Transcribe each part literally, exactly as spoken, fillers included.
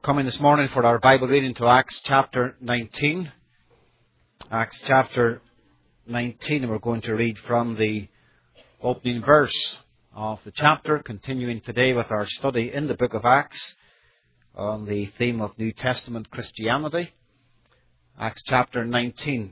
Coming this morning for our Bible reading to Acts chapter nineteen. Acts chapter nineteen, and we're going to read from the opening verse of the chapter, continuing today with our study in the book of Acts on the theme of New Testament Christianity. Acts chapter nineteen,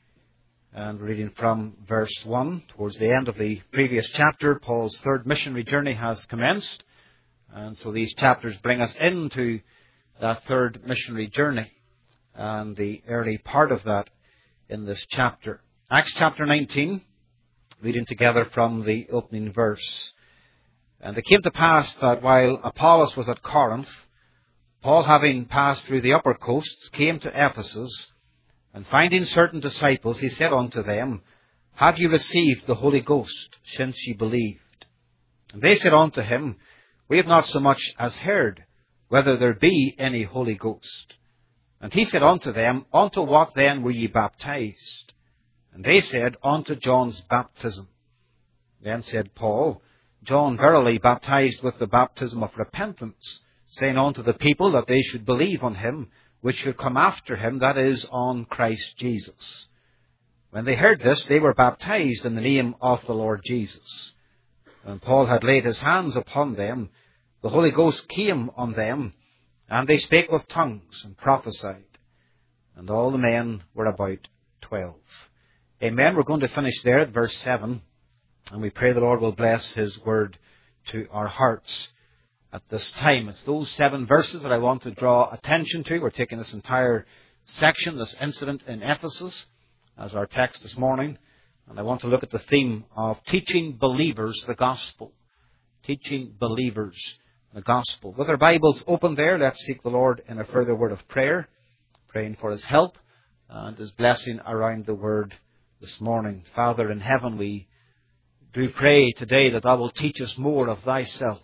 and reading from verse one. Towards the end of the previous chapter, Paul's third missionary journey has commenced, and so these chapters bring us into that third missionary journey and the early part of that in this chapter. Acts chapter nineteen, reading together from the opening verse. And it came to pass that while Apollos was at Corinth, Paul, having passed through the upper coasts, came to Ephesus, and finding certain disciples, he said unto them, Have ye received the Holy Ghost, since ye believed? And they said unto him, We have not so much as heard whether there be any Holy Ghost. And he said unto them, Unto what then were ye baptized? And they said, Unto John's baptism. Then said Paul, John verily baptized with the baptism of repentance, saying unto the people that they should believe on him which should come after him, that is, on Christ Jesus. When they heard this, they were baptized in the name of the Lord Jesus. When Paul had laid his hands upon them, the Holy Ghost came on them, and they spake with tongues and prophesied. And all the men were about twelve. Amen. We're going to finish there at verse seven, and we pray the Lord will bless His word to our hearts at this time. It's those seven verses that I want to draw attention to. We're taking this entire section, this incident in Ephesus, as our text this morning. And I want to look at the theme of teaching believers the gospel. Teaching believers the gospel. With our Bibles open there, let's seek the Lord in a further word of prayer, praying for His help and His blessing around the word this morning. Father in heaven, we do pray today that Thou will teach us more of Thyself.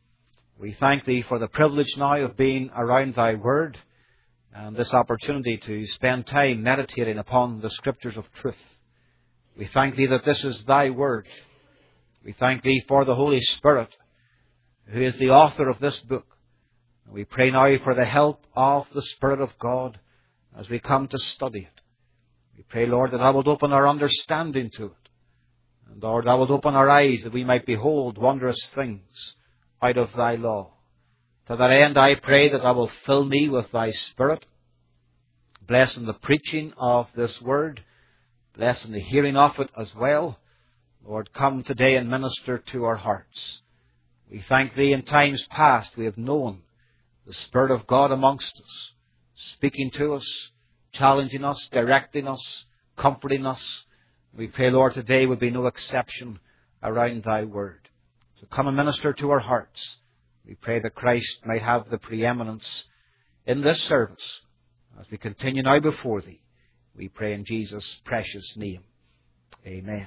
We thank Thee for the privilege now of being around Thy word and this opportunity to spend time meditating upon the Scriptures of truth. We thank Thee that this is Thy word. We thank Thee for the Holy Spirit, who is the author of this book. And we pray now for the help of the Spirit of God as we come to study it. We pray, Lord, that Thou wilt open our understanding to it. And Lord, Thou wilt open our eyes that we might behold wondrous things out of Thy law. To that end, I pray that Thou wilt fill me with Thy Spirit. Bless in the preaching of this word. Bless in the hearing of it as well. Lord, come today and minister to our hearts. We thank Thee in times past we have known the Spirit of God amongst us, speaking to us, challenging us, directing us, comforting us. We pray, Lord, today would be no exception around Thy word. So come and minister to our hearts. We pray that Christ might have the preeminence in this service as we continue now before Thee. We pray in Jesus' precious name. Amen.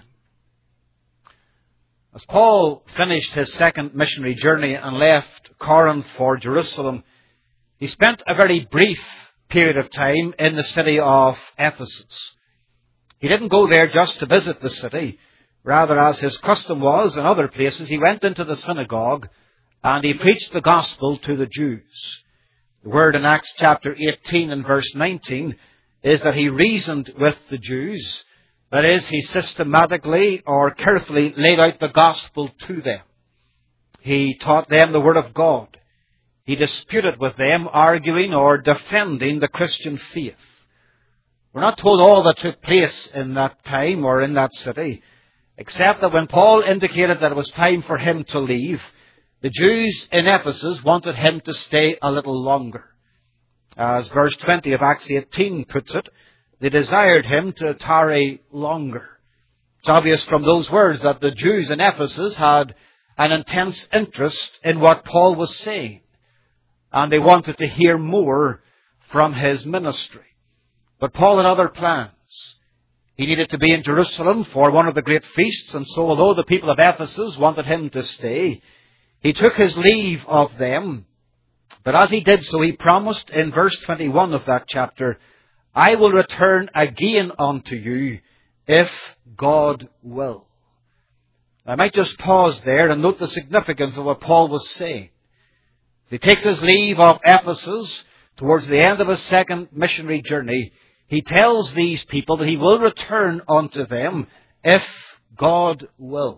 As Paul finished his second missionary journey and left Corinth for Jerusalem, he spent a very brief period of time in the city of Ephesus. He didn't go there just to visit the city. Rather, as his custom was in other places, he went into the synagogue and he preached the gospel to the Jews. The word in Acts chapter eighteen and verse nineteen is that he reasoned with the Jews. That is, he systematically or carefully laid out the gospel to them. He taught them the word of God. He disputed with them, arguing or defending the Christian faith. We're not told all that took place in that time or in that city, except that when Paul indicated that it was time for him to leave, the Jews in Ephesus wanted him to stay a little longer. As verse twenty of Acts eighteen puts it, they desired him to tarry longer. It's obvious from those words that the Jews in Ephesus had an intense interest in what Paul was saying, and they wanted to hear more from his ministry. But Paul had other plans. He needed to be in Jerusalem for one of the great feasts, and so although the people of Ephesus wanted him to stay, he took his leave of them. But as he did so, he promised in verse twenty-one of that chapter, I will return again unto you, if God will. I might just pause there and note the significance of what Paul was saying. He takes his leave of Ephesus towards the end of his second missionary journey. He tells these people that he will return unto them if God will.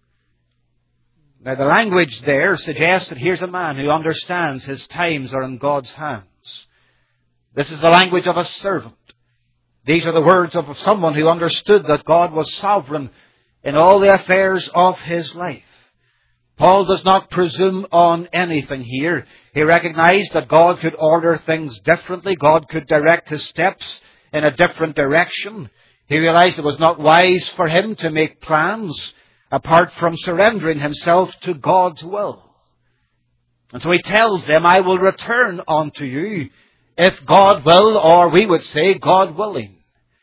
Now the language there suggests that here's a man who understands his times are in God's hands. This is the language of a servant. These are the words of someone who understood that God was sovereign in all the affairs of his life. Paul does not presume on anything here. He recognized that God could order things differently. God could direct his steps in a different direction. He realized it was not wise for him to make plans apart from surrendering himself to God's will. And so he tells them, I will return unto you if God will, or we would say, God willing.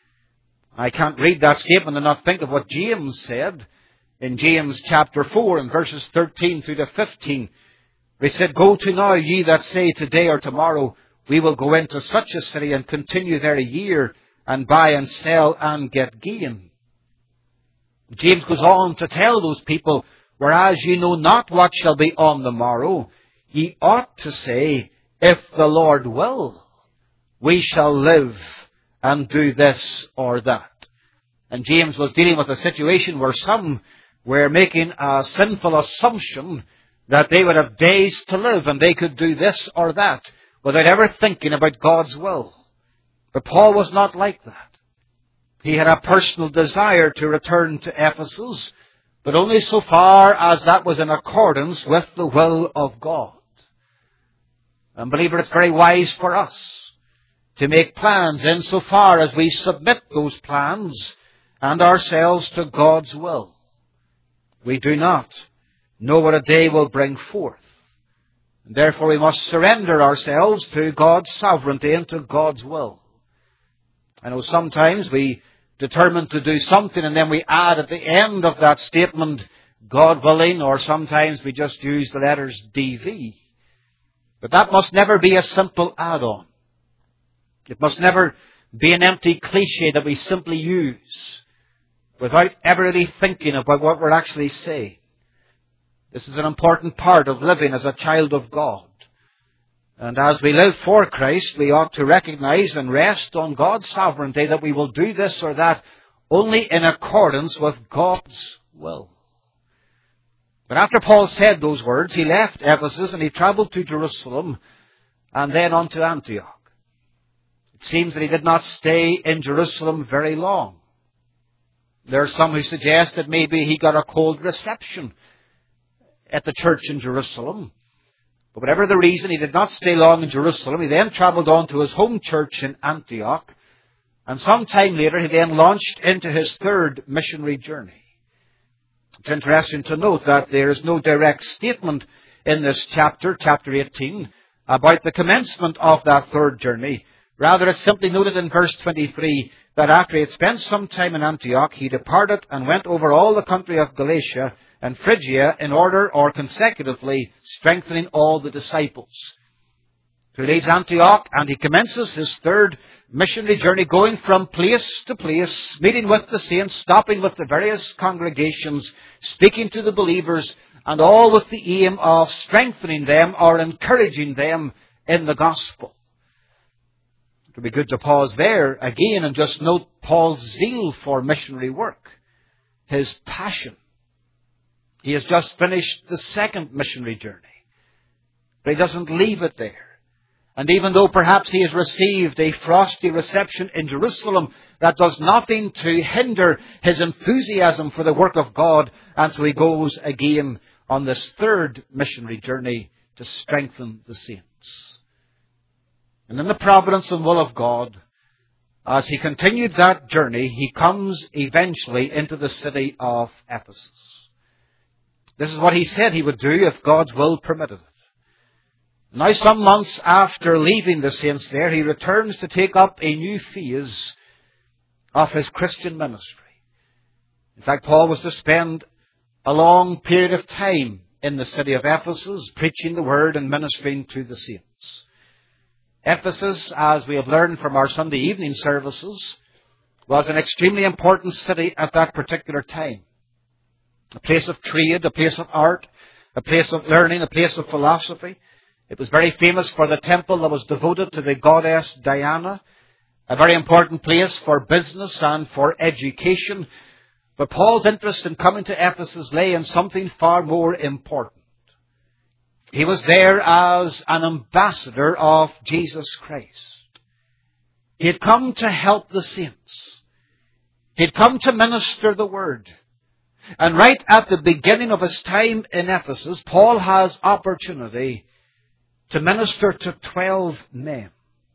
I can't read that statement and not think of what James said in James chapter four and verses thirteen through to fifteen. He said, Go to now, ye that say today or tomorrow, we will go into such a city and continue there a year and buy and sell and get gain. James goes on to tell those people, whereas ye know not what shall be on the morrow, ye ought to say, if the Lord will, we shall live and do this or that. And James was dealing with a situation where some were making a sinful assumption that they would have days to live and they could do this or that without ever thinking about God's will. But Paul was not like that. He had a personal desire to return to Ephesus, but only so far as that was in accordance with the will of God. And believer, it's very wise for us to make plans insofar as we submit those plans and ourselves to God's will. We do not know what a day will bring forth. And therefore we must surrender ourselves to God's sovereignty and to God's will. I know sometimes we determine to do something and then we add at the end of that statement, God willing, or sometimes we just use the letters D V. But that must never be a simple add-on. It must never be an empty cliche that we simply use without ever really thinking about what we're actually saying. This is an important part of living as a child of God. And as we live for Christ, we ought to recognize and rest on God's sovereignty that we will do this or that only in accordance with God's will. But after Paul said those words, he left Ephesus and he traveled to Jerusalem and then on to Antioch. It seems that he did not stay in Jerusalem very long. There are some who suggest that maybe he got a cold reception at the church in Jerusalem. But whatever the reason, he did not stay long in Jerusalem. He then traveled on to his home church in Antioch. And sometime later, he then launched into his third missionary journey. It's interesting to note that there is no direct statement in this chapter, chapter eighteen, about the commencement of that third journey. Rather, it's simply noted in verse twenty-three that after he had spent some time in Antioch, he departed and went over all the country of Galatia and Phrygia in order or consecutively strengthening all the disciples. So he leaves Antioch and he commences his third missionary journey, going from place to place, meeting with the saints, stopping with the various congregations, speaking to the believers, and all with the aim of strengthening them or encouraging them in the gospel. It would be good to pause there again and just note Paul's zeal for missionary work, his passion. He has just finished the second missionary journey, but he doesn't leave it there. And even though perhaps he has received a frosty reception in Jerusalem, that does nothing to hinder his enthusiasm for the work of God. And so he goes again on this third missionary journey to strengthen the saints. And in the providence and will of God, as he continued that journey, he comes eventually into the city of Ephesus. This is what he said he would do if God's will permitted it. Now, some months after leaving the saints there, he returns to take up a new phase of his Christian ministry. In fact, Paul was to spend a long period of time in the city of Ephesus, preaching the word and ministering to the saints. Ephesus, as we have learned from our Sunday evening services, was an extremely important city at that particular time. A place of trade, a place of art, a place of learning, a place of philosophy. It was very famous for the temple that was devoted to the goddess Diana, a very important place for business and for education. But Paul's interest in coming to Ephesus lay in something far more important. He was there as an ambassador of Jesus Christ. He had come to help the saints. He had come to minister the word. And right at the beginning of his time in Ephesus, Paul has opportunity to minister to twelve men.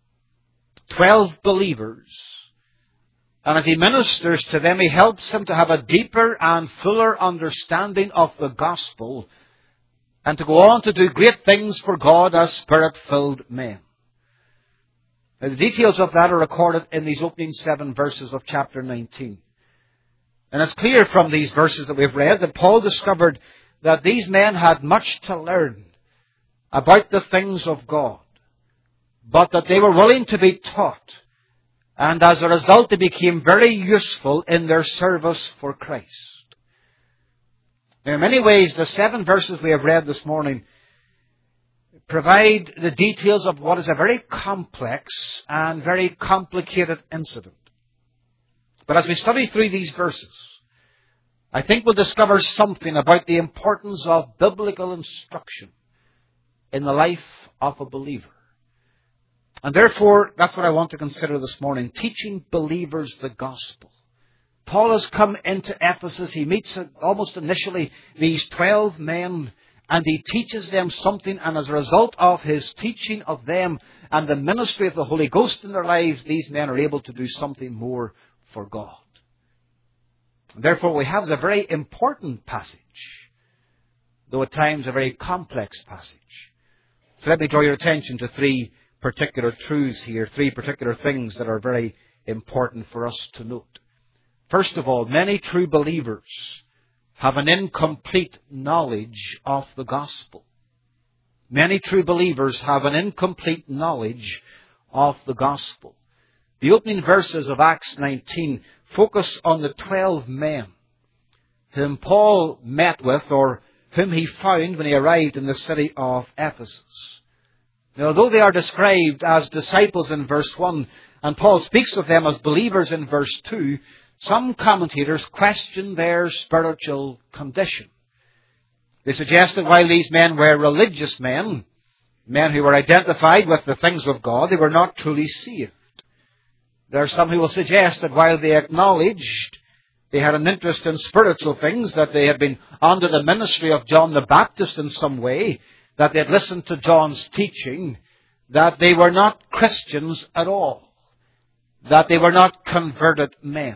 Twelve believers. And as he ministers to them, he helps them to have a deeper and fuller understanding of the gospel and to go on to do great things for God as Spirit-filled men. Now, the details of that are recorded in these opening seven verses of chapter nineteen. And it's clear from these verses that we've read that Paul discovered that these men had much to learn about the things of God, but that they were willing to be taught. And as a result, they became very useful in their service for Christ. Now, in many ways, the seven verses we have read this morning provide the details of what is a very complex and very complicated incident. But as we study through these verses, I think we'll discover something about the importance of biblical instruction in the life of a believer. And therefore, that's what I want to consider this morning, teaching believers the gospel. Paul has come into Ephesus. He meets almost initially these twelve men, and he teaches them something. And as a result of his teaching of them and the ministry of the Holy Ghost in their lives, these men are able to do something more for God. Therefore, what we have is a very important passage, though at times a very complex passage. So let me draw your attention to three particular truths here, three particular things that are very important for us to note. First of all, many true believers have an incomplete knowledge of the gospel. Many true believers have an incomplete knowledge of the gospel. The opening verses of Acts nineteen focus on the twelve men whom Paul met with, or whom he found when he arrived in the city of Ephesus. Now, although they are described as disciples in verse one, and Paul speaks of them as believers in verse two, some commentators question their spiritual condition. They suggest that while these men were religious men, men who were identified with the things of God, they were not truly saved. There are some who will suggest that while they acknowledged they had an interest in spiritual things, that they had been under the ministry of John the Baptist in some way, that they had listened to John's teaching, that they were not Christians at all, that they were not converted men.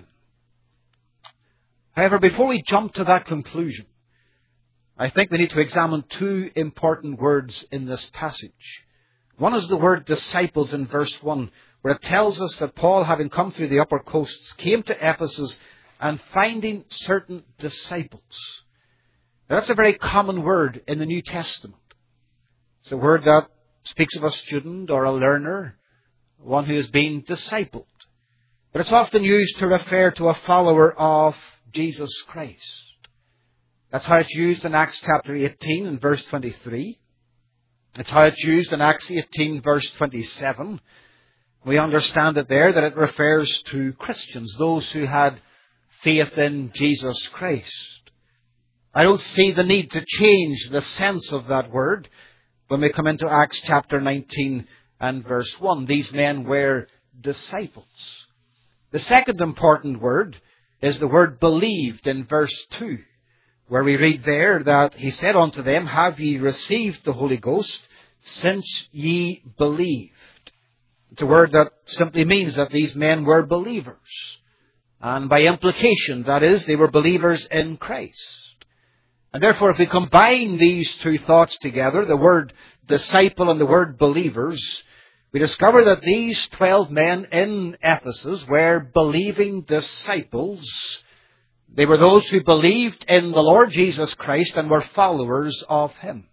However, before we jump to that conclusion, I think we need to examine two important words in this passage. One is the word disciples in verse one, where it tells us that Paul, having come through the upper coasts, came to Ephesus and finding certain disciples. Now, that's a very common word in the New Testament. It's a word that speaks of a student or a learner, one who has been discipled. But it's often used to refer to a follower of Jesus Christ. That's how it's used in Acts chapter eighteen and verse twenty-three. It's how it's used in Acts eighteen verse twenty-seven. We understand it there that it refers to Christians, those who had faith in Jesus Christ. I don't see the need to change the sense of that word when we come into Acts chapter nineteen and verse one. These men were disciples. The second important word is the word believed in verse two, where we read there that he said unto them, Have ye received the Holy Ghost since ye believed? It's a word that simply means that these men were believers. And by implication, that is, they were believers in Christ. And therefore, if we combine these two thoughts together, the word disciple and the word believers, we discover that these twelve men in Ephesus were believing disciples. They were those who believed in the Lord Jesus Christ and were followers of Him.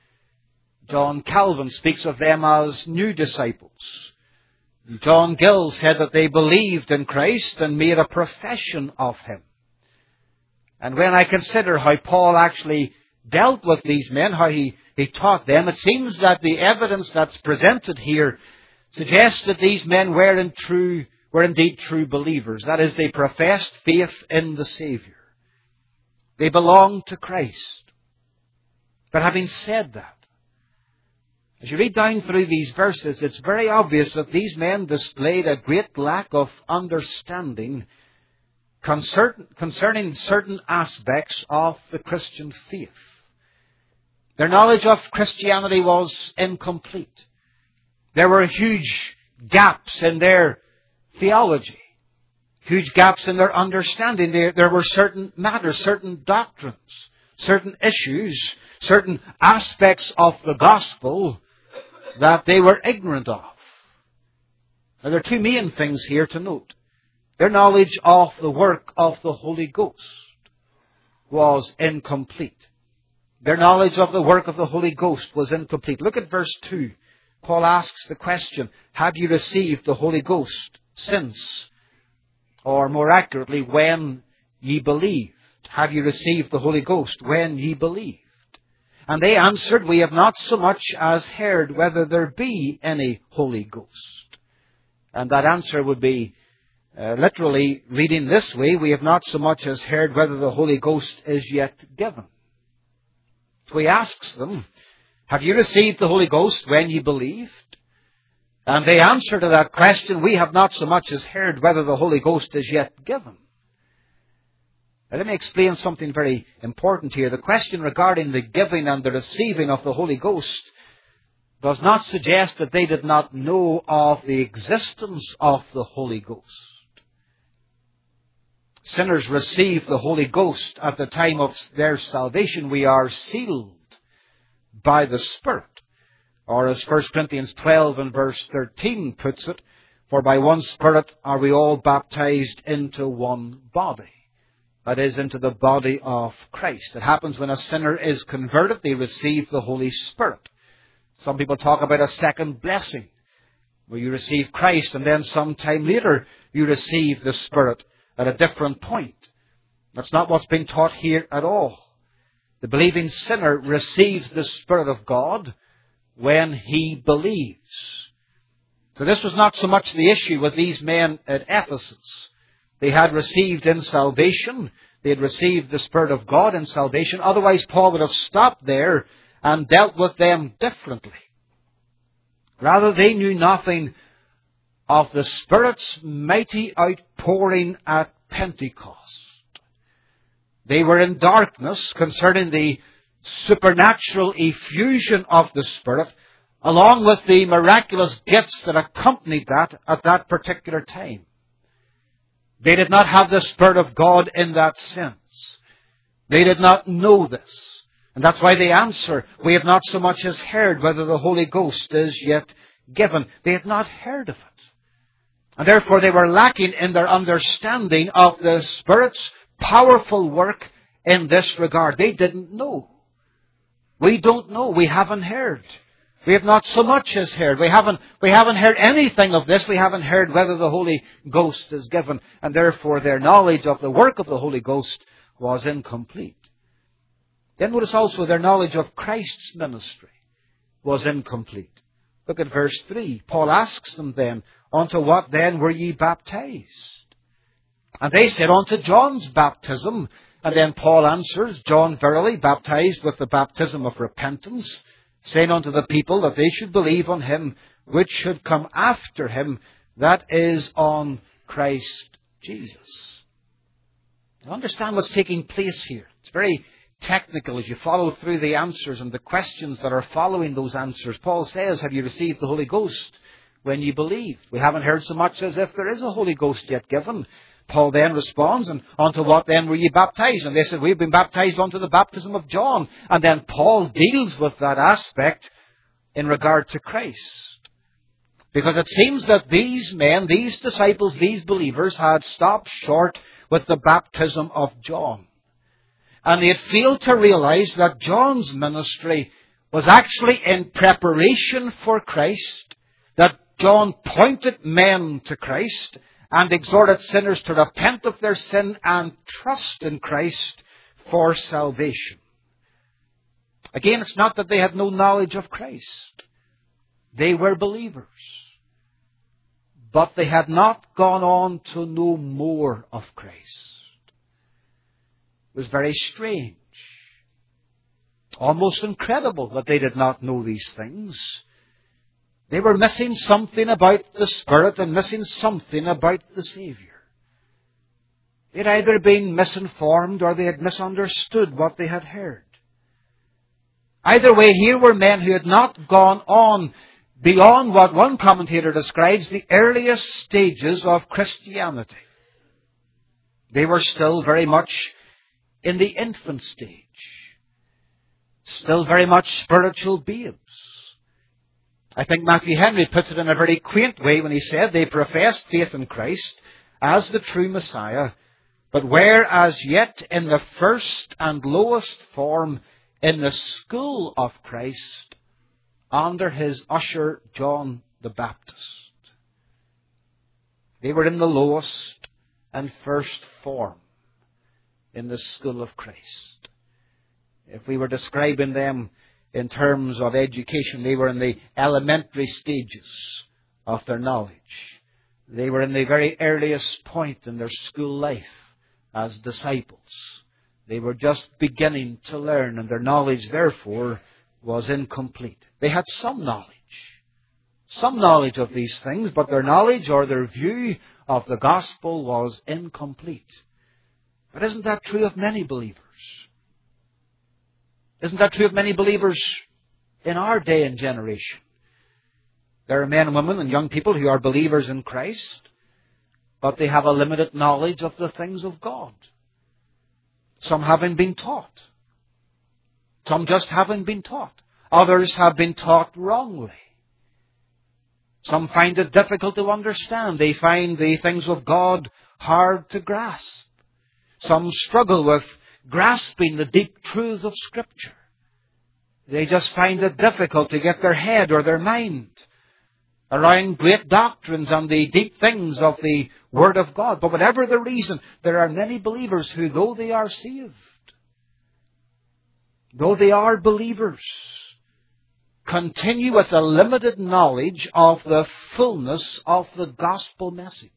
John Calvin speaks of them as new disciples. John Gill said that they believed in Christ and made a profession of Him. And when I consider how Paul actually dealt with these men, how he, he taught them, it seems that the evidence that's presented here suggests that these men were in true, were indeed true believers. That is, they professed faith in the Savior. They belonged to Christ. But having said that, as you read down through these verses, it's very obvious that these men displayed a great lack of understanding concern, concerning certain aspects of the Christian faith. Their knowledge of Christianity was incomplete. There were huge gaps in their theology, huge gaps in their understanding. There, there were certain matters, certain doctrines, certain issues, certain aspects of the gospel that they were ignorant of. Now, there are two main things here to note. Their knowledge of the work of the Holy Ghost was incomplete. Their knowledge of the work of the Holy Ghost was incomplete. Look at verse two. Paul asks the question, have you received the Holy Ghost since, or more accurately, when ye believed? Have you received the Holy Ghost when ye believed? And they answered, we have not so much as heard whether there be any Holy Ghost. And that answer would be, uh, literally reading this way, we have not so much as heard whether the Holy Ghost is yet given. So he asks them, have you received the Holy Ghost when ye believed? And they answer to that question, we have not so much as heard whether the Holy Ghost is yet given. Now, let me explain something very important here. The question regarding the giving and the receiving of the Holy Ghost does not suggest that they did not know of the existence of the Holy Ghost. Sinners receive the Holy Ghost at the time of their salvation. We are sealed by the Spirit. Or as First Corinthians twelve and verse thirteen puts it, for by one Spirit are we all baptized into one body. That is, into the body of Christ. It happens when a sinner is converted, they receive the Holy Spirit. Some people talk about a second blessing, where you receive Christ and then sometime later you receive the Spirit at a different point. That's not what's being taught here at all. The believing sinner receives the Spirit of God when he believes. So this was not so much the issue with these men at Ephesus. They had received in salvation, they had received the Spirit of God in salvation. Otherwise, Paul would have stopped there and dealt with them differently. Rather, they knew nothing of the Spirit's mighty outpouring at Pentecost. They were in darkness concerning the supernatural effusion of the Spirit, along with the miraculous gifts that accompanied that at that particular time. They did not have the Spirit of God in that sense. They did not know this. And that's why they answer, we have not so much as heard whether the Holy Ghost is yet given. They had not heard of it. And therefore they were lacking in their understanding of the Spirit's powerful work in this regard. They didn't know. We don't know. We haven't heard. We have not so much as heard. We haven't, we haven't heard anything of this. We haven't heard whether the Holy Ghost is given. And therefore their knowledge of the work of the Holy Ghost was incomplete. Then notice also their knowledge of Christ's ministry was incomplete. Look at verse three. Paul asks them then, unto what then were ye baptized? And they said, unto John's baptism. And then Paul answers, John verily baptized with the baptism of repentance, saying unto the people that they should believe on him which should come after him, that is, on Christ Jesus. Now understand what's taking place here. It's very technical as you follow through the answers and the questions that are following those answers. Paul says, have you received the Holy Ghost when you believed? We haven't heard so much as if there is a Holy Ghost yet given. Paul then responds, and unto what then were ye baptized? And they said, we've been baptized unto the baptism of John. And then Paul deals with that aspect in regard to Christ. Because it seems that these men, these disciples, these believers had stopped short with the baptism of John. And they had failed to realize that John's ministry was actually in preparation for Christ, that John pointed men to Christ, and exhorted sinners to repent of their sin and trust in Christ for salvation. Again, it's not that they had no knowledge of Christ. They were believers. But they had not gone on to know more of Christ. It was very strange. Almost incredible that they did not know these things. They were missing something about the Spirit and missing something about the Savior. They had either been misinformed or they had misunderstood what they had heard. Either way, here were men who had not gone on beyond what one commentator describes the earliest stages of Christianity. They were still very much in the infant stage. Still very much spiritual babes. I think Matthew Henry puts it in a very quaint way when he said they professed faith in Christ as the true Messiah, but were as yet in the first and lowest form in the school of Christ under his usher John the Baptist. They were in the lowest and first form in the school of Christ. If we were describing them in terms of education, they were in the elementary stages of their knowledge. They were in the very earliest point in their school life as disciples. They were just beginning to learn, and their knowledge, therefore, was incomplete. They had some knowledge. Some knowledge of these things, but their knowledge or their view of the gospel was incomplete. But isn't that true of many believers? Isn't that true of many believers in our day and generation? There are men and women and young people who are believers in Christ, but they have a limited knowledge of the things of God. Some haven't been taught. Some just haven't been taught. Others have been taught wrongly. Some find it difficult to understand. They find the things of God hard to grasp. Some struggle with grasping the deep truths of Scripture. They just find it difficult to get their head or their mind around great doctrines and the deep things of the Word of God. But whatever the reason, there are many believers who, though they are saved, though they are believers, continue with a limited knowledge of the fullness of the gospel message.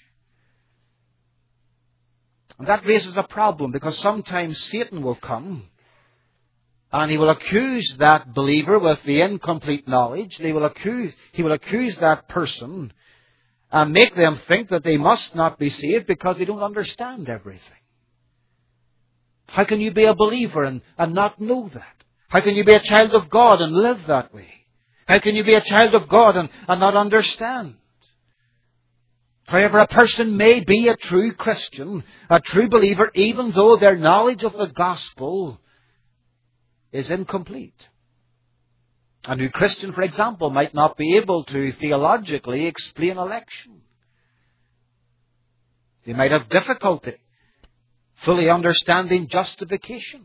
And that raises a problem, because sometimes Satan will come and he will accuse that believer with the incomplete knowledge. They will accuse, he will accuse that person and make them think that they must not be saved because they don't understand everything. How can you be a believer and, and not know that? How can you be a child of God and live that way? How can you be a child of God and, and not understand? However, a person may be a true Christian, a true believer, even though their knowledge of the gospel is incomplete. A new Christian, for example, might not be able to theologically explain election. They might have difficulty fully understanding justification.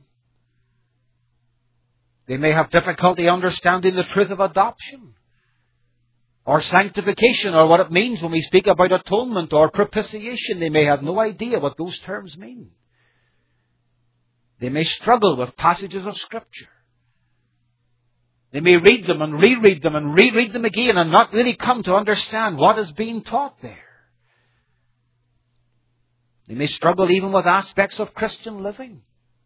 They may have difficulty understanding the truth of adoption, or sanctification, or what it means when we speak about atonement or propitiation. They may have no idea what those terms mean. They may struggle with passages of Scripture. They may read them and reread them and reread them again and not really come to understand what is being taught there. They may struggle even with aspects of Christian living.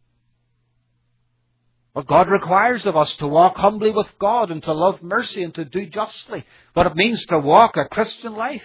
What God requires of us, to walk humbly with God and to love mercy and to do justly. What it means to walk a Christian life.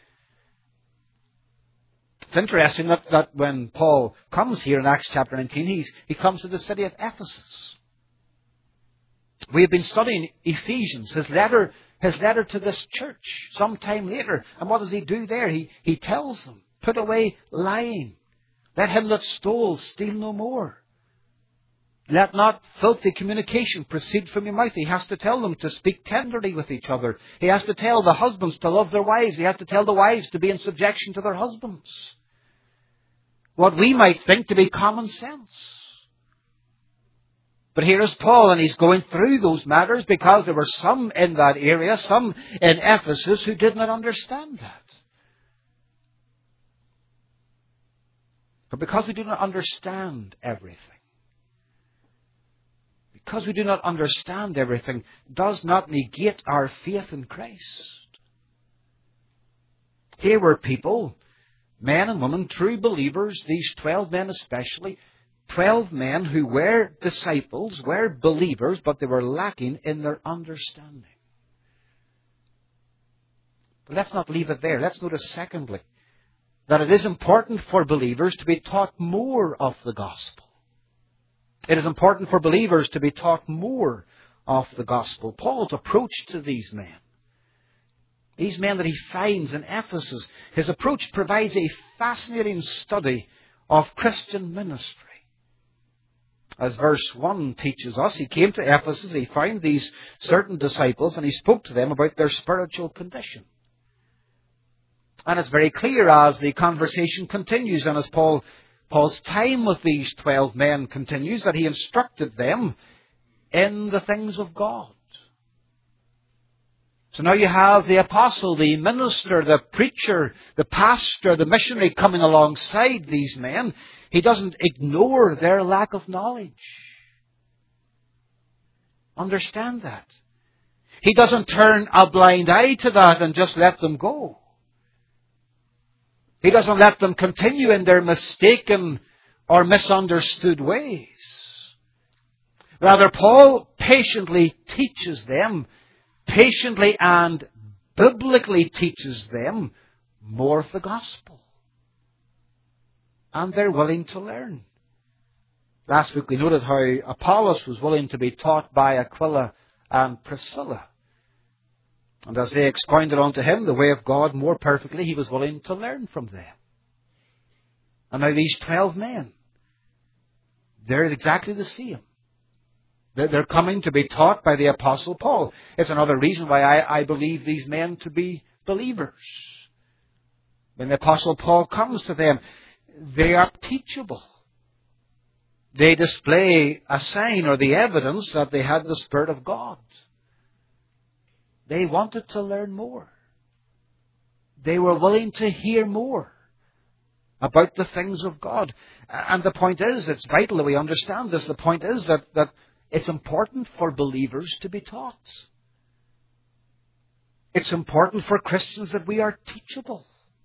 It's interesting that, that when Paul comes here in Acts chapter nineteen, he's, he comes to the city of Ephesus. We have been studying Ephesians, his letter, his letter to this church, some time later. And what does he do there? He, he tells them, put away lying. Let him that stole steal no more. Let not filthy communication proceed from your mouth. He has to tell them to speak tenderly with each other. He has to tell the husbands to love their wives. He has to tell the wives to be in subjection to their husbands. What we might think to be common sense. But here is Paul, and he's going through those matters because there were some in that area, some in Ephesus, who did not understand that. But because we do not understand everything, because we do not understand everything, does not negate our faith in Christ. Here were people, men and women, true believers, these twelve men especially, twelve men who were disciples, were believers, but they were lacking in their understanding. But let's not leave it there. Let's notice, secondly, that it is important for believers to be taught more of the gospel. It is important for believers to be taught more of the gospel. Paul's approach to these men, these men that he finds in Ephesus, his approach provides a fascinating study of Christian ministry. As verse one teaches us, he came to Ephesus, he found these certain disciples, and he spoke to them about their spiritual condition. And it's very clear as the conversation continues, and as Paul, Paul's time with these twelve men continues, that he instructed them in the things of God. So now you have the apostle, the minister, the preacher, the pastor, the missionary coming alongside these men. He doesn't ignore their lack of knowledge. Understand that. He doesn't turn a blind eye to that and just let them go. He doesn't let them continue in their mistaken or misunderstood ways. Rather, Paul patiently teaches them, patiently and biblically teaches them more of the gospel. And they're willing to learn. Last week we noted how Apollos was willing to be taught by Aquila and Priscilla. And as they expounded unto him the way of God more perfectly, he was willing to learn from them. And now these twelve men, they're exactly the same. They're coming to be taught by the Apostle Paul. It's another reason why I, I believe these men to be believers. When the Apostle Paul comes to them, they are teachable. They display a sign or the evidence that they had the Spirit of God. They wanted to learn more. They were willing to hear more about the things of God. And the point is, it's vital that we understand this. The point is that, that it's important for believers to be taught. It's important for Christians that we are teachable.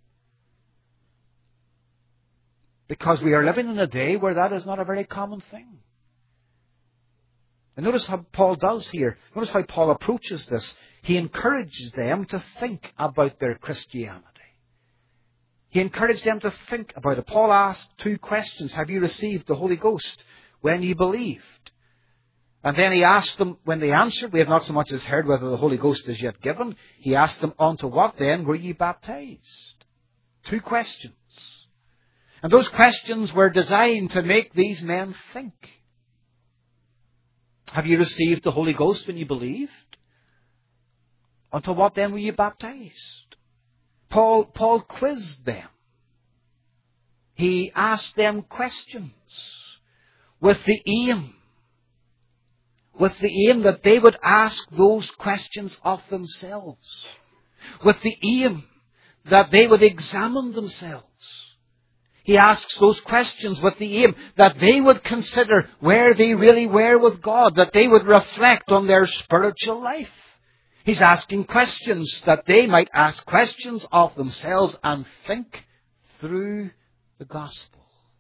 Because we are living in a day where that is not a very common thing. And notice how Paul does here. Notice how Paul approaches this. He encourages them to think about their Christianity. He encouraged them to think about it. Paul asked two questions. Have you received the Holy Ghost when you believed? And then he asked them, when they answered, we have not so much as heard whether the Holy Ghost is yet given. He asked them, unto what then were ye baptized? Two questions. And those questions were designed to make these men think. Have you received the Holy Ghost when you believed? Unto what then were you baptized? Paul, Paul quizzed them. He asked them questions with the aim, with the aim that they would ask those questions of themselves, with the aim that they would examine themselves. He asks those questions with the aim that they would consider where they really were with God, that they would reflect on their spiritual life. He's asking questions that they might ask questions of themselves and think through the gospel.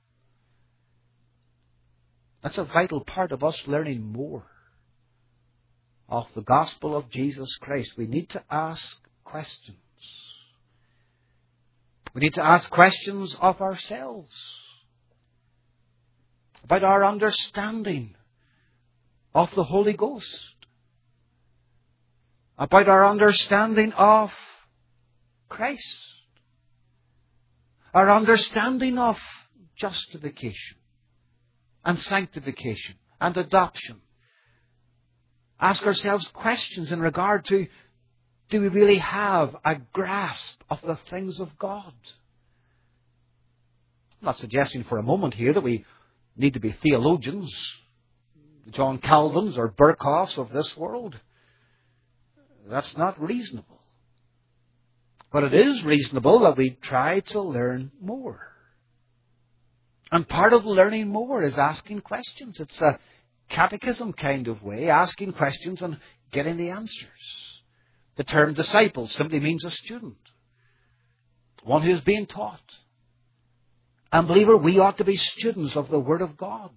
That's a vital part of us learning more of the gospel of Jesus Christ. We need to ask questions. We need to ask questions of ourselves about our understanding of the Holy Ghost, about our understanding of Christ, our understanding of justification and sanctification and adoption. Ask ourselves questions in regard to, do we really have a grasp of the things of God? I'm not suggesting for a moment here that we need to be theologians, John Calvins or Burkhoffs of this world. That's not reasonable. But it is reasonable that we try to learn more. And part of learning more is asking questions. It's a, catechism kind of way, asking questions and getting the answers. The term disciple simply means a student, one who is being taught. And believer, we ought to be students of the Word of God.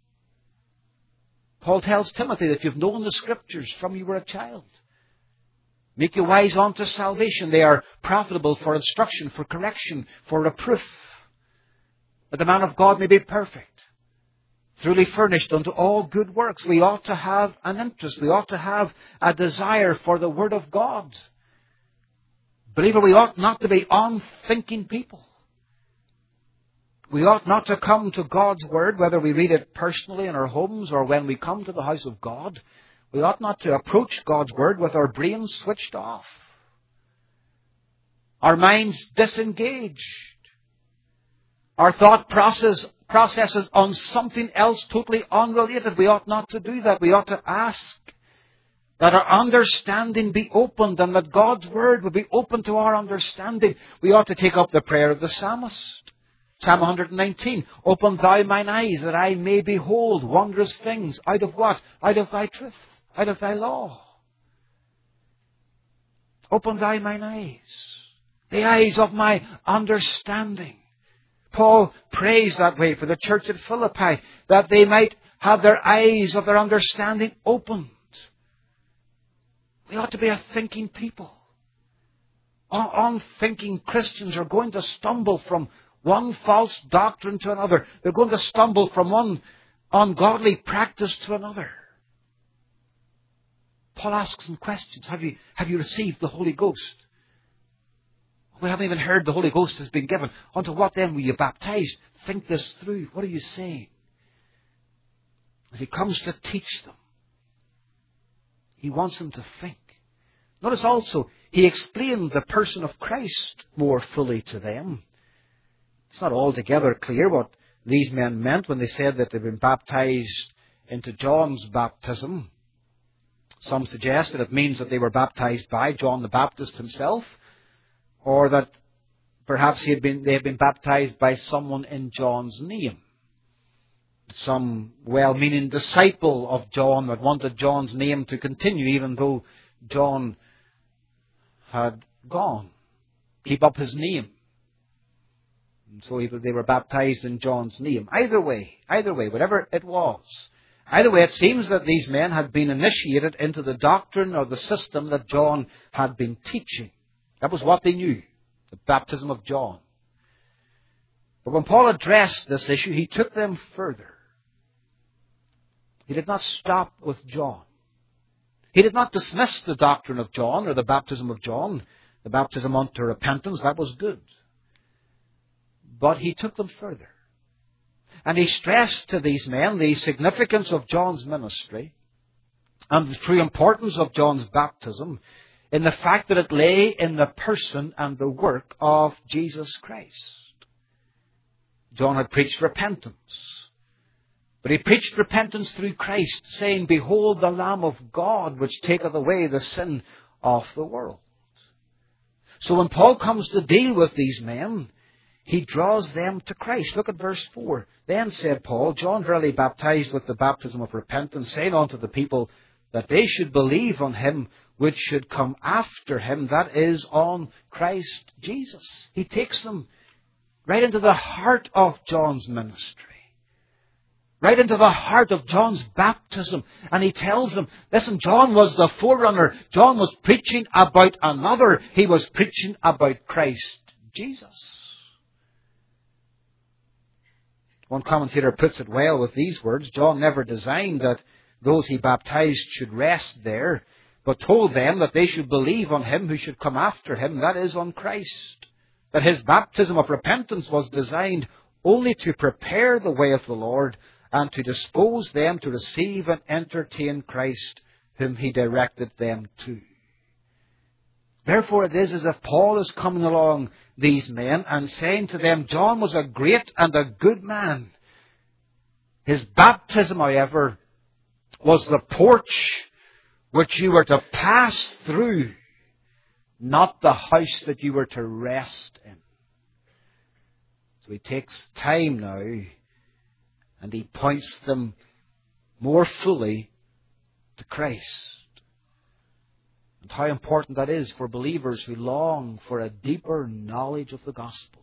Paul tells Timothy that you've known the Scriptures from you were a child. Make you wise unto salvation. They are profitable for instruction, for correction, for reproof, that the man of God may be perfect, truly furnished unto all good works. We ought to have an interest. We ought to have a desire for the Word of God. Believer, we ought not to be unthinking people. We ought not to come to God's Word, whether we read it personally in our homes or when we come to the house of God. We ought not to approach God's Word with our brains switched off, our minds disengaged, our thought process processes on something else totally unrelated. We ought not to do that. We ought to ask that our understanding be opened and that God's Word will be open to our understanding. We ought to take up the prayer of the psalmist. Psalm one nineteen, open thou mine eyes that I may behold wondrous things. Out of what? Out of thy truth. Out of thy law. Open thou mine eyes. The eyes of my understanding. Paul prays that way for the church at Philippi, that they might have their eyes of their understanding opened. We ought to be a thinking people. Unthinking Christians are going to stumble from one false doctrine to another. They're going to stumble from one ungodly practice to another. Paul asks them questions. Have you, have you received the Holy Ghost? We haven't even heard the Holy Ghost has been given. Unto what then were you baptized? Think this through. What are you saying? As he comes to teach them, he wants them to think. Notice also, he explained the person of Christ more fully to them. It's not altogether clear what these men meant when they said that they'd been baptized into John's baptism. Some suggest that it means that they were baptized by John the Baptist himself, or that perhaps he had been, they had been baptized by someone in John's name. Some well-meaning disciple of John that wanted John's name to continue even though John had gone. Keep up his name. And so they were baptized in John's name. Either way, either way, whatever it was. Either way, it seems that these men had been initiated into the doctrine or the system that John had been teaching. That was what they knew, the baptism of John. But when Paul addressed this issue, he took them further. He did not stop with John. He did not dismiss the doctrine of John or the baptism of John, the baptism unto repentance. That was good. But he took them further. And he stressed to these men the significance of John's ministry and the true importance of John's baptism in the fact that it lay in the person and the work of Jesus Christ. John had preached repentance. But he preached repentance through Christ, saying, behold the Lamb of God, which taketh away the sin of the world. So when Paul comes to deal with these men, he draws them to Christ. Look at verse four. Then said Paul, John verily baptized with the baptism of repentance, saying unto the people that they should believe on him which should come after him, that is, on Christ Jesus. He takes them right into the heart of John's ministry. Right into the heart of John's baptism. And he tells them, listen, John was the forerunner. John was preaching about another. He was preaching about Christ Jesus. One commentator puts it well with these words. John never designed that those he baptized should rest there, but told them that they should believe on him who should come after him, that is, on Christ. That his baptism of repentance was designed only to prepare the way of the Lord and to dispose them to receive and entertain Christ whom he directed them to. Therefore it is as if Paul is coming along these men and saying to them, John was a great and a good man. His baptism, however, was the porch which you were to pass through, not the house that you were to rest in. So he takes time now and he points them more fully to Christ. And how important that is for believers who long for a deeper knowledge of the gospel.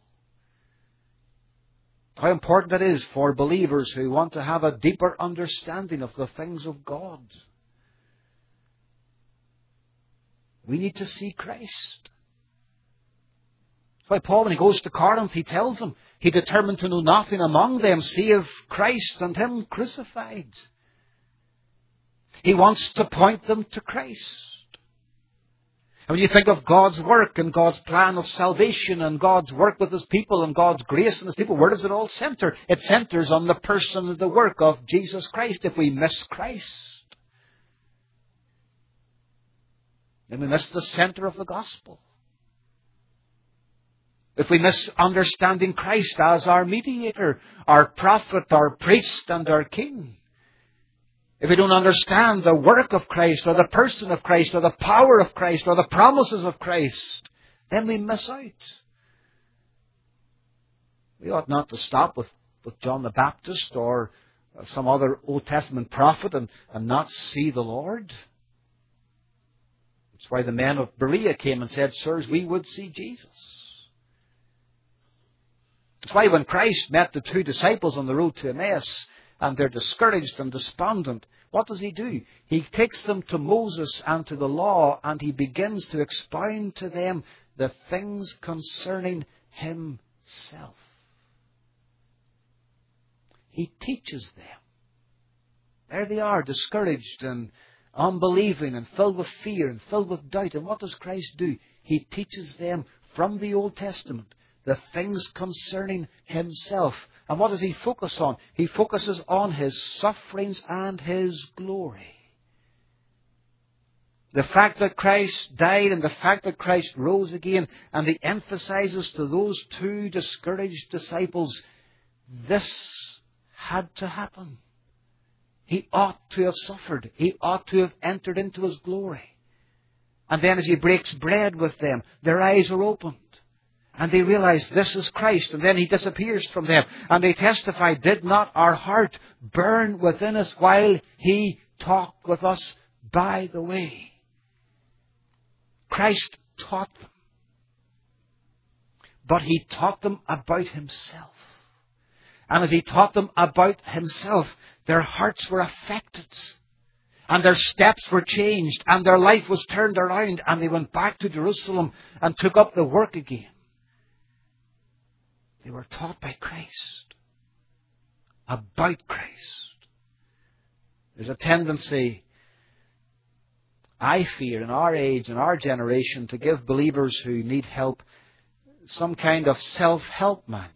How important that is for believers who want to have a deeper understanding of the things of God. We need to see Christ. That's why Paul, when he goes to Corinth, he tells them, he determined to know nothing among them save Christ and Him crucified. He wants to point them to Christ. And when you think of God's work and God's plan of salvation and God's work with His people and God's grace in His people, where does it all center? It centers on the person and the work of Jesus Christ. If we miss Christ, then we miss the center of the gospel. If we miss understanding Christ as our mediator, our prophet, our priest, and our king. If we don't understand the work of Christ, or the person of Christ, or the power of Christ, or the promises of Christ, then we miss out. We ought not to stop with, with John the Baptist or some other Old Testament prophet and, and not see the Lord. That's why the men of Berea came and said, "Sirs, we would see Jesus." That's why when Christ met the two disciples on the road to Emmaus, and they're discouraged and despondent, what does He do? He takes them to Moses and to the law, and He begins to expound to them the things concerning Himself. He teaches them. There they are, discouraged and unbelieving and filled with fear and filled with doubt. And what does Christ do? He teaches them from the Old Testament the things concerning Himself. And what does He focus on? He focuses on His sufferings and His glory. The fact that Christ died and the fact that Christ rose again. And He emphasizes to those two discouraged disciples, this had to happen. He ought to have suffered. He ought to have entered into His glory. And then as He breaks bread with them, their eyes are opened. And they realize this is Christ. And then He disappears from them. And they testify, did not our heart burn within us while He talked with us by the way? Christ taught them. But He taught them about Himself. And as He taught them about Himself, their hearts were affected. And their steps were changed. And their life was turned around. And they went back to Jerusalem and took up the work again. They were taught by Christ. About Christ. There's a tendency, I fear, in our age, in our generation, to give believers who need help some kind of self-help manual.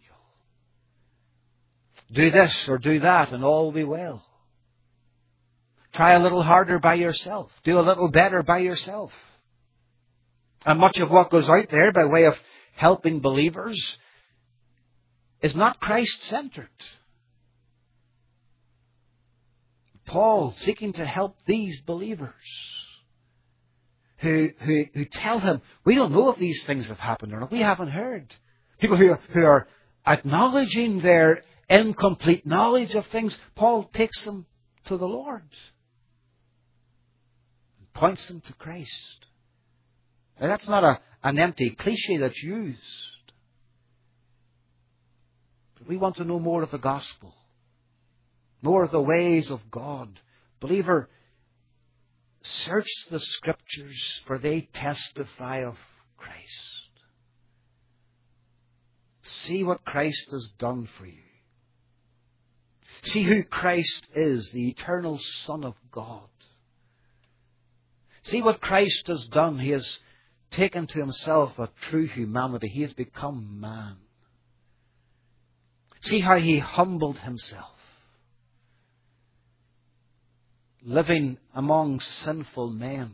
Do this or do that and all will be well. Try a little harder by yourself. Do a little better by yourself. And much of what goes out there by way of helping believers is not Christ-centered. Paul seeking to help these believers who, who, who tell him, we don't know if these things have happened or not. We haven't heard. People who, who are acknowledging their incomplete knowledge of things. Paul takes them to the Lord and points them to Christ. Now, that's not a, an empty cliche that's used. But we want to know more of the gospel, more of the ways of God. Believer, search the Scriptures, for they testify of Christ. See what Christ has done for you. See who Christ is, the eternal Son of God. See what Christ has done. He has taken to Himself a true humanity. He has become man. See how He humbled Himself, living among sinful men,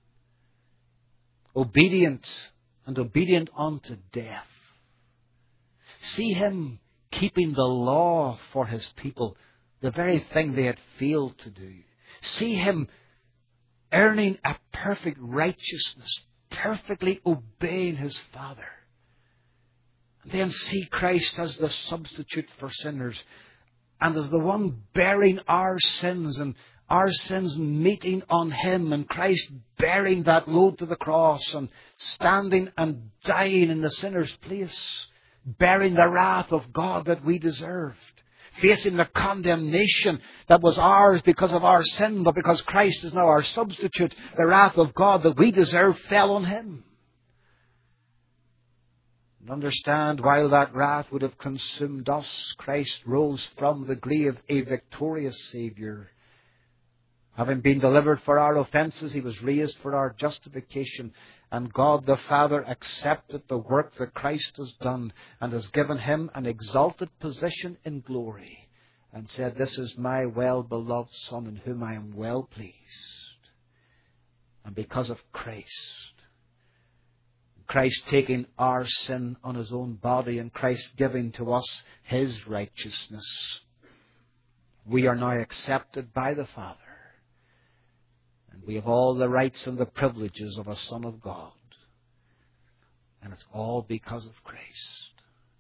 obedient and obedient unto death. See Him keeping the law for His people, the very thing they had failed to do. See Him earning a perfect righteousness, perfectly obeying His Father. And then see Christ as the substitute for sinners, and as the one bearing our sins and our sins meeting on Him, and Christ bearing that load to the cross and standing and dying in the sinner's place, bearing the wrath of God that we deserved, facing the condemnation that was ours because of our sin, but because Christ is now our substitute, the wrath of God that we deserve fell on Him. And understand, while that wrath would have consumed us, Christ rose from the grave a victorious Saviour. Having been delivered for our offences, He was raised for our justification. And God the Father accepted the work that Christ has done and has given Him an exalted position in glory, and said, "This is my well-beloved Son in whom I am well pleased." And because of Christ, Christ taking our sin on His own body and Christ giving to us His righteousness, we are now accepted by the Father. And we have all the rights and the privileges of a Son of God. And it's all because of Christ.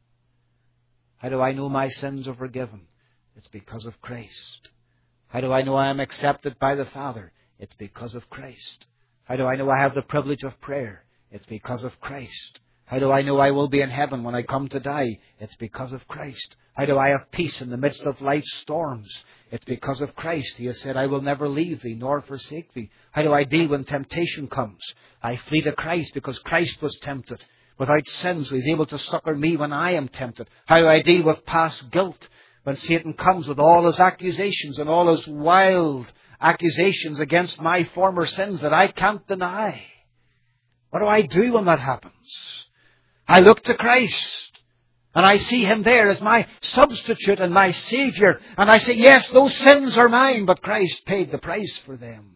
How do I know my sins are forgiven? It's because of Christ. How do I know I am accepted by the Father? It's because of Christ. How do I know I have the privilege of prayer? It's because of Christ. How do I know I will be in heaven when I come to die? It's because of Christ. How do I have peace in the midst of life's storms? It's because of Christ. He has said, "I will never leave thee nor forsake thee." How do I deal when temptation comes? I flee to Christ because Christ was tempted without sin, so He's able to succor me when I am tempted. How do I deal with past guilt when Satan comes with all his accusations and all his wild accusations against my former sins that I can't deny? What do I do when that happens? I look to Christ, and I see Him there as my substitute and my Saviour. And I say, yes, those sins are mine, but Christ paid the price for them.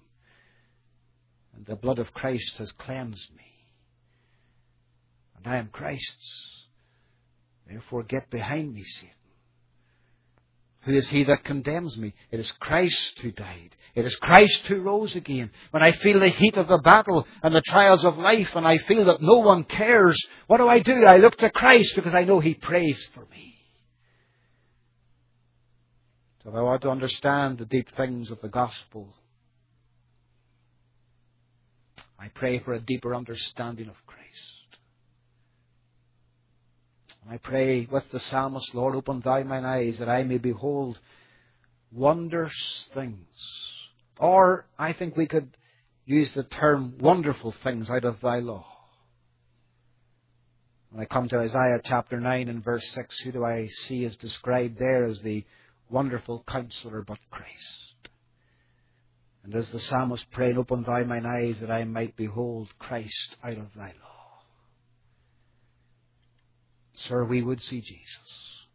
And the blood of Christ has cleansed me. And I am Christ's. Therefore get behind me, Satan. Who is he that condemns me? It is Christ who died. It is Christ who rose again. When I feel the heat of the battle and the trials of life, and I feel that no one cares, what do I do? I look to Christ because I know He prays for me. So if I want to understand the deep things of the gospel, I pray for a deeper understanding of Christ. And I pray with the psalmist, "Lord, open Thou mine eyes that I may behold wondrous things." Or I think we could use the term wonderful things out of Thy law. When I come to Isaiah chapter nine and verse six, who do I see as described there as the wonderful counselor but Christ? And as the psalmist prayed, "Open Thou mine eyes that I might behold Christ out of Thy law." Sir, we would see Jesus.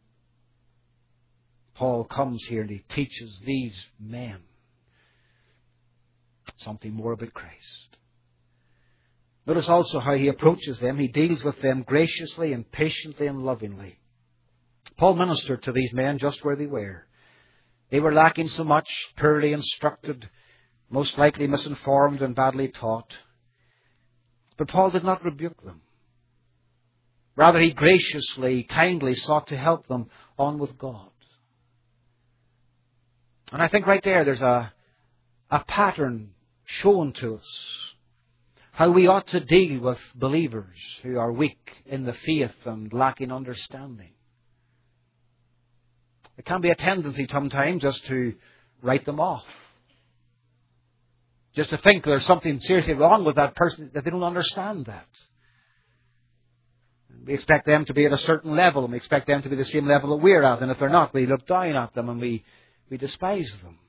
Paul comes here and he teaches these men something more about Christ. Notice also how he approaches them. He deals with them graciously and patiently and lovingly. Paul ministered to these men just where they were. They were lacking so much, poorly instructed, most likely misinformed and badly taught. But Paul did not rebuke them. Rather, he graciously, kindly sought to help them on with God. And I think right there there's a, a pattern shown to us how we ought to deal with believers who are weak in the faith and lacking understanding. It can be a tendency sometimes just to write them off. Just to think there's something seriously wrong with that person, that they don't understand that. We expect them to be at a certain level, and we expect them to be the same level that we're at. And if they're not, we look down at them and we, we despise them.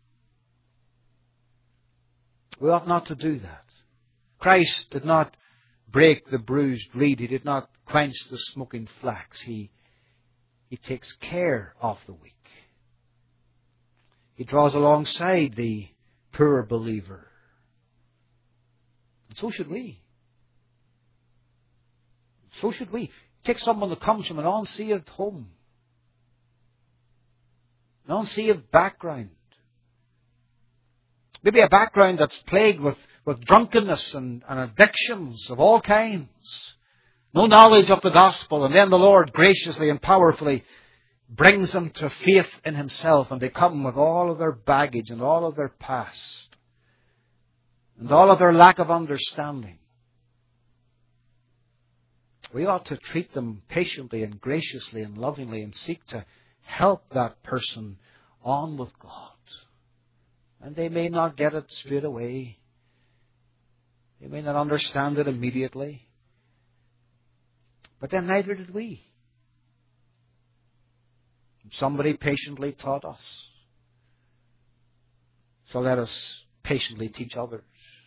We ought not to do that. Christ did not break the bruised reed. He did not quench the smoking flax. He, he takes care of the weak. He draws alongside the poor believer. And so should we. So should we. Take someone that comes from an unsaved home, an unsaved background. Maybe a background that's plagued with, with drunkenness and, and addictions of all kinds. No knowledge of the gospel. And then the Lord graciously and powerfully brings them to faith in Himself, and they come with all of their baggage and all of their past and all of their lack of understanding, we ought to treat them patiently and graciously and lovingly and seek to help that person on with God. And they may not get it straight away. They may not understand it immediately. But then neither did we. Somebody patiently taught us. So let us patiently teach others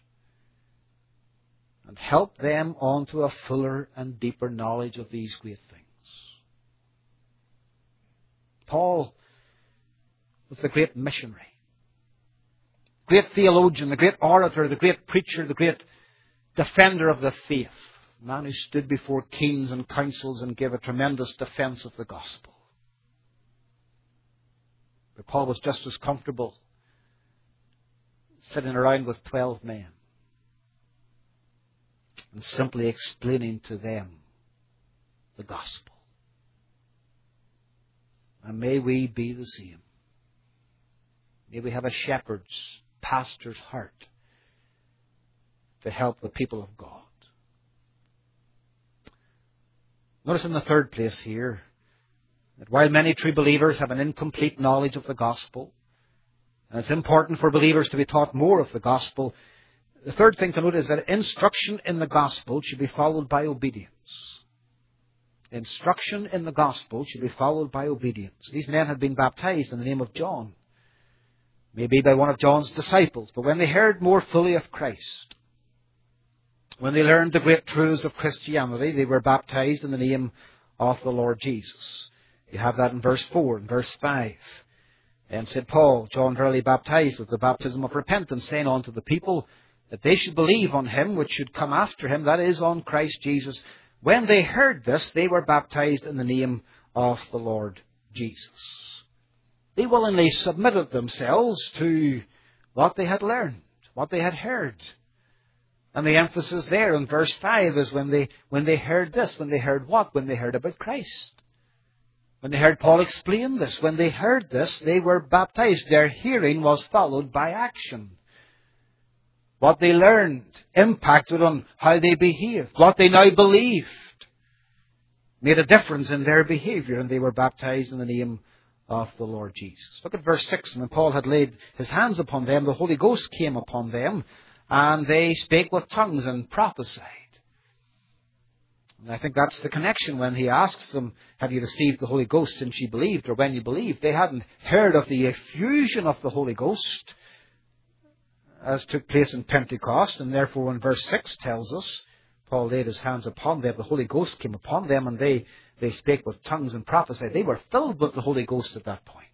and help them on to a fuller and deeper knowledge of these great things. Paul was the great missionary, great theologian, the great orator, the great preacher, the great defender of the faith, a man who stood before kings and councils and gave a tremendous defense of the gospel. But Paul was just as comfortable sitting around with twelve men and simply explaining to them the gospel. And may we be the same. May we have a shepherd's, pastor's heart to help the people of God. Notice in the third place here that while many true believers have an incomplete knowledge of the gospel, and it's important for believers to be taught more of the gospel, the third thing to note is that instruction in the gospel should be followed by obedience. Instruction in the gospel should be followed by obedience. These men had been baptized in the name of John, maybe by one of John's disciples, but when they heard more fully of Christ, when they learned the great truths of Christianity, they were baptized in the name of the Lord Jesus. You have that in verse four and verse five. And said Paul, John verily baptized with the baptism of repentance, saying unto the people that they should believe on Him which should come after Him, that is, on Christ Jesus. When they heard this, they were baptized in the name of the Lord Jesus. They willingly submitted themselves to what they had learned, what they had heard. And the emphasis there in verse five is when they, when they heard this. When they heard what? When they heard about Christ. When they heard Paul explain this. When they heard this, they were baptized. Their hearing was followed by action. What they learned impacted on how they behaved. What they now believed made a difference in their behavior, and they were baptized in the name of the Lord Jesus. Look at verse six. And when Paul had laid his hands upon them, the Holy Ghost came upon them, and they spake with tongues and prophesied. And I think that's the connection when he asks them, have you received the Holy Ghost since you believed, or when you believed? They hadn't heard of the effusion of the Holy Ghost as took place in Pentecost, and therefore when verse six tells us, Paul laid his hands upon them, the Holy Ghost came upon them, and they, they spake with tongues and prophesied. They were filled with the Holy Ghost at that point,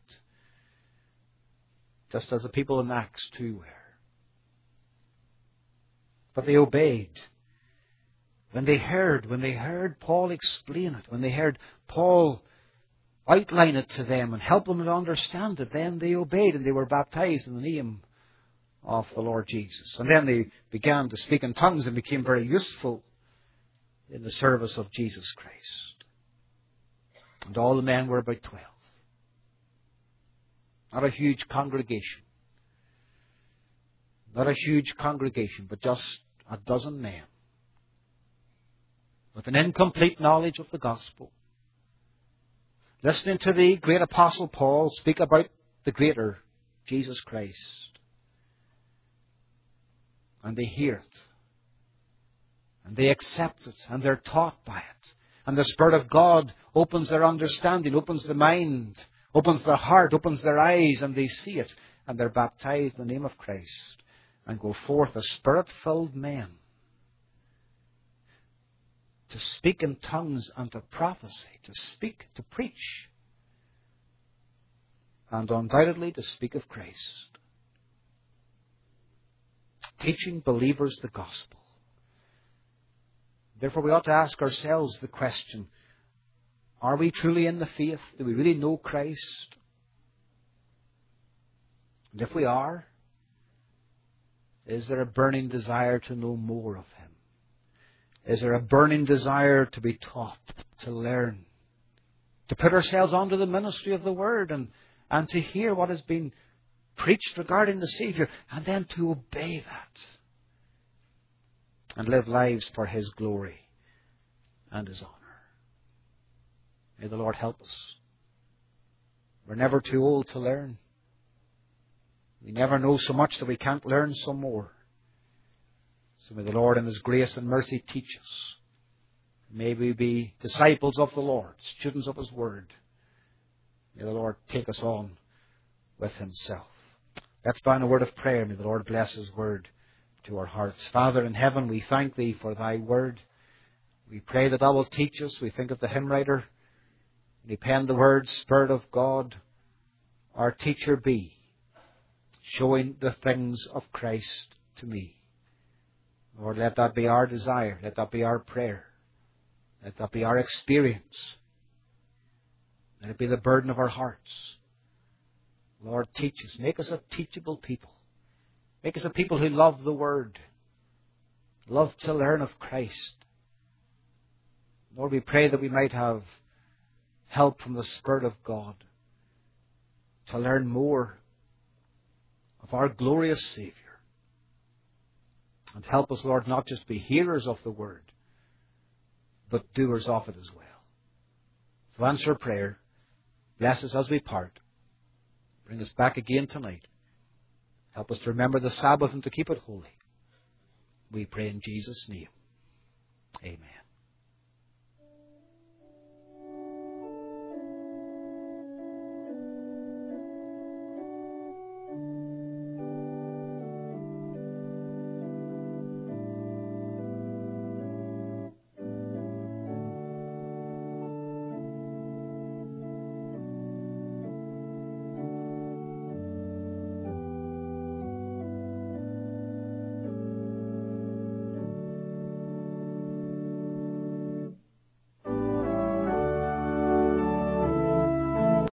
just as the people in Acts two were. But they obeyed. When they heard, when they heard Paul explain it, when they heard Paul outline it to them and help them to understand it, then they obeyed and they were baptized in the name of the Lord Jesus. And then they began to speak in tongues and became very useful in the service of Jesus Christ. And all the men were about twelve. Not a huge congregation. Not a huge congregation, but just a dozen men with an incomplete knowledge of the gospel, listening to the great apostle Paul speak about the greater Jesus Christ. And they hear it. And they accept it. And they're taught by it. And the Spirit of God opens their understanding, opens the mind, opens their heart, opens their eyes, and they see it. And they're baptized in the name of Christ and go forth as Spirit-filled men to speak in tongues and to prophesy, to speak, to preach, and undoubtedly to speak of Christ. Teaching believers the gospel. Therefore, we ought to ask ourselves the question, are we truly in the faith? Do we really know Christ? And if we are, is there a burning desire to know more of Him? Is there a burning desire to be taught, to learn? to put ourselves onto the ministry of the Word and, and to hear what has been preached regarding the Saviour, and then to obey that and live lives for His glory and His honour. May the Lord help us. We're never too old to learn. We never know so much that we can't learn some more. So may the Lord in His grace and mercy teach us. May we be disciples of the Lord, students of His Word. May the Lord take us on with Himself. Let's bow in a word of prayer. May the Lord bless His Word to our hearts. Father in heaven, we thank Thee for Thy Word. We pray that Thou wilt teach us. We think of the hymn writer. He penned the words, Spirit of God, our teacher be, showing the things of Christ to me. Lord, let that be our desire. Let that be our prayer. Let that be our experience. Let it be the burden of our hearts. Lord, teach us. Make us a teachable people. Make us a people who love the Word, love to learn of Christ. Lord, we pray that we might have help from the Spirit of God to learn more of our glorious Saviour. And help us, Lord, not just be hearers of the Word, but doers of it as well. So answer prayer. Bless us as we part. Bring us back again tonight. Help us to remember the Sabbath and to keep it holy. We pray in Jesus' name. Amen.